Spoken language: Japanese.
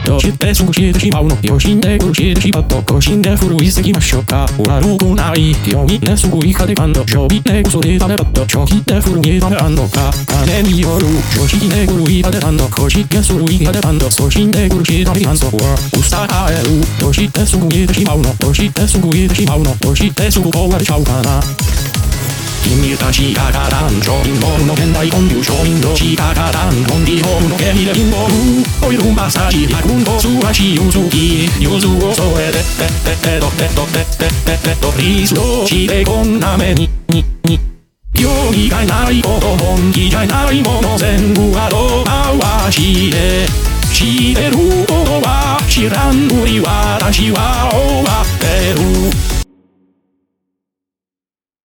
どうして過ごしてしまうの。余震で苦しんでしまった。個人で震いすぎましょうか。悪くないよみねすごい風感動。正気で嘘でダメだった。正気で震いダメあんのか。金による常識で狂い風感動。個人で狂い風感動。送信で苦しいダメ感想は訴える。どうしてすぐにてしまうの。どうしてすぐにてしまうの。どうしてすぐ壊れちゃうかな。君たちがからん商品ホームの現代コンビュー商品のしかからんコンビホームの経理で貧乏オイルマッサージ100分コースはしゆずきゆずを添えてリストしてこんな目に興味がないこと本気じゃないもの全部後回しでしてることは知らんふり私は終わってる